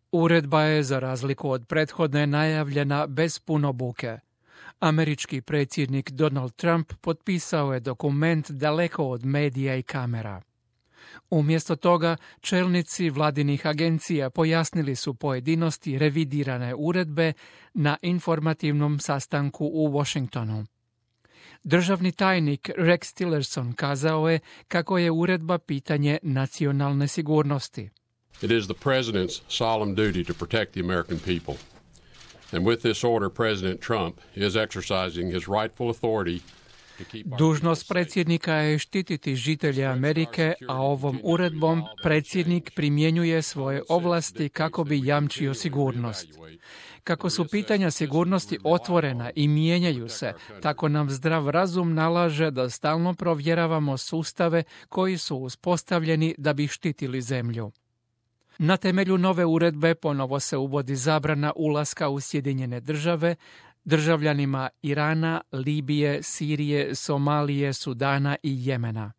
Uredba je, za razliku od prethodne, najavljena bez puno buke. Američki predsjednik Donald Trump potpisao je dokument daleko od medija i kamera. Umjesto toga, čelnici vladinih agencija pojasnili su pojedinosti revidirane uredbe na informativnom sastanku u Washingtonu. Državni tajnik Rex Tillerson kazao je kako je uredba pitanje nacionalne sigurnosti. It is the president's solemn duty to protect the American people. And with this order, President Trump is exercising his rightful authority. Dužnost predsjednika je štititi žitelje Amerike, a ovom uredbom predsjednik primjenjuje svoje ovlasti kako bi jamčio sigurnost. Kako su pitanja sigurnosti otvorena i mijenjaju se, tako nam zdrav razum nalaže da stalno provjeravamo sustave koji su uspostavljeni da bi štitili zemlju. Na temelju nove uredbe ponovo se uvodi zabrana ulaska u Sjedinjene države državljanima Irana, Libije, Sirije, Somalije, Sudana i Jemena.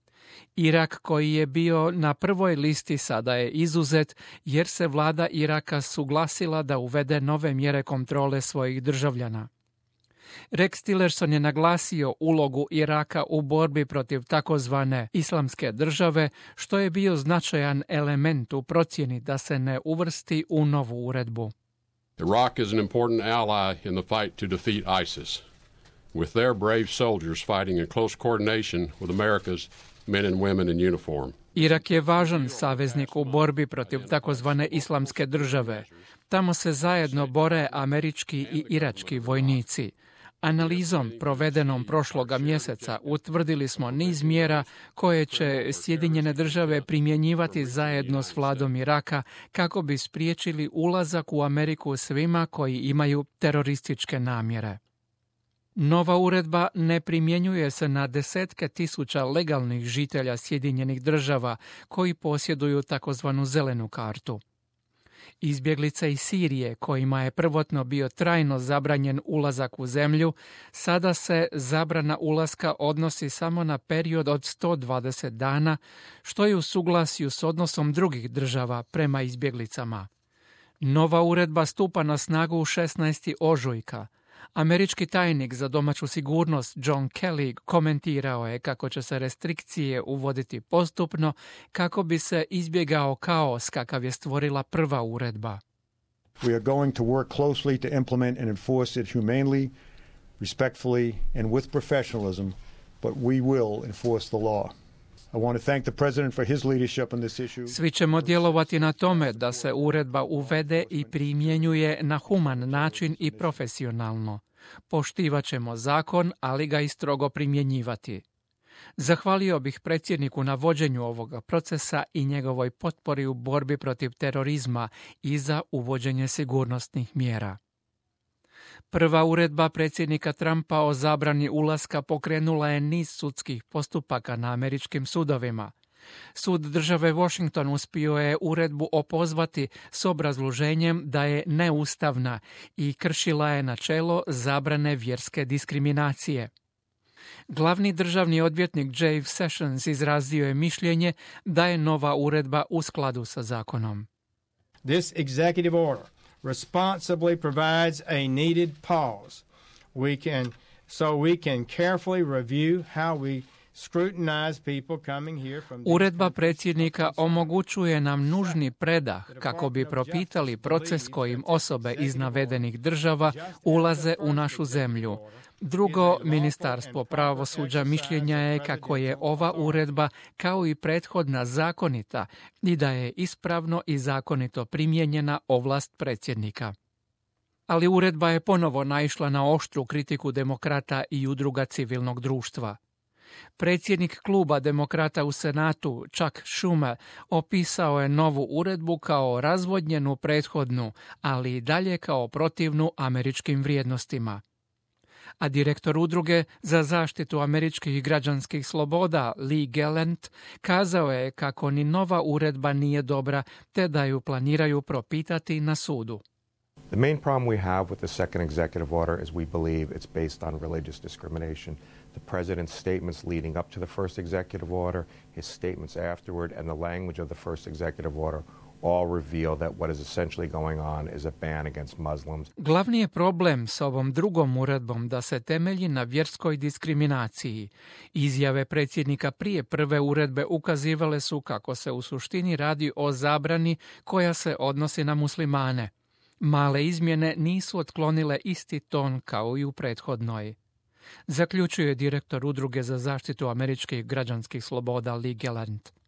Irak, koji je bio na prvoj listi, sada je izuzet jer se vlada Iraka suglasila da uvede nove mjere kontrole svojih državljana. Rex Tillerson je naglasio ulogu Iraka u borbi protiv takozvane islamske države, što je bio značajan element u procjeni da se ne uvrsti u novu uredbu. Iraq is an important ally in the fight to defeat ISIS, with their brave soldiers fighting in close coordination with America's men and women in uniform. Irak je važan saveznik u borbi protiv takozvane islamske države. Tamo se zajedno bore američki i irački vojnici. Analizom provedenom prošloga mjeseca utvrdili smo niz mjera koje će Sjedinjene države primjenjivati zajedno s vladom Iraka kako bi spriječili ulazak u Ameriku svima koji imaju terorističke namjere. Nova uredba ne primjenjuje se na desetke tisuća legalnih žitelja Sjedinjenih država koji posjeduju takozvanu zelenu kartu. Izbjeglice iz Sirije, kojima je prvotno bio trajno zabranjen ulazak u zemlju, sada se zabrana ulaska odnosi samo na period od 120 dana, što je u suglasju s odnosom drugih država prema izbjeglicama. Nova uredba stupa na snagu 16. ožujka. Američki tajnik za domaću sigurnost John Kelly komentirao je kako će se restrikcije uvoditi postupno kako bi se izbjegao kaos kakav je stvorila prva uredba. We are going to work closely to implement and enforce it humanely, respectfully and with professionalism, but we will enforce the law. I want to thank the president for his leadership on this issue. Svi ćemo djelovati na tome da se uredba uvede i primjenjuje na human način i profesionalno. Poštivat ćemo zakon, ali ga i strogo primjenjivati. Zahvalio bih predsjedniku na vođenju ovoga procesa i njegovoj potpori u borbi protiv terorizma i za uvođenje sigurnosnih mjera. Prva uredba predsjednika Trumpa o zabrani ulaska pokrenula je niz sudskih postupaka na američkim sudovima. Sud države Washington uspio je uredbu opozvati s obrazloženjem da je neustavna i kršila je načelo zabrane vjerske diskriminacije. Glavni državni odvjetnik Jeff Sessions izrazio je mišljenje da je nova uredba u skladu sa zakonom. This executive order responsibly provides a needed pause. We can carefully review how we scrutinize people coming here from. Uredba predsjednika omogućuje nam nužni predah kako bi propitali proces kojim osobe iz navedenih država ulaze u našu zemlju. Drugo, Ministarstvo pravosuđa mišljenja je kako je ova uredba kao i prethodna zakonita i da je ispravno i zakonito primijenjena ovlast predsjednika. Ali uredba je ponovo naišla na oštru kritiku demokrata i udruga civilnog društva. Predsjednik kluba demokrata u Senatu, Chuck Schumer, opisao je novu uredbu kao razvodnjenu prethodnu, ali i dalje kao protivnu američkim vrijednostima. A direktor udruge za zaštitu američkih građanskih sloboda, Lee Gallant, kazao je kako ni nova uredba nije dobra, te da ju planiraju propitati na sudu. The main problem we have with the second executive order is we believe it's based on religious discrimination. The president's statements leading up to the first executive order, his statements afterward, and the language of the first executive order all reveal that what is essentially going on is a ban against Muslims. Glavni je problem s ovom drugom uredbom da se temelji na vjerskoj diskriminaciji. Izjave predsjednika prije prve uredbe ukazivale su kako se u suštini radi o zabrani koja se odnosi na muslimane. Male izmjene nisu otklonile isti ton kao i u prethodnoj. Zaključuje direktor Udruge za zaštitu američkih građanskih sloboda Lee Gallant.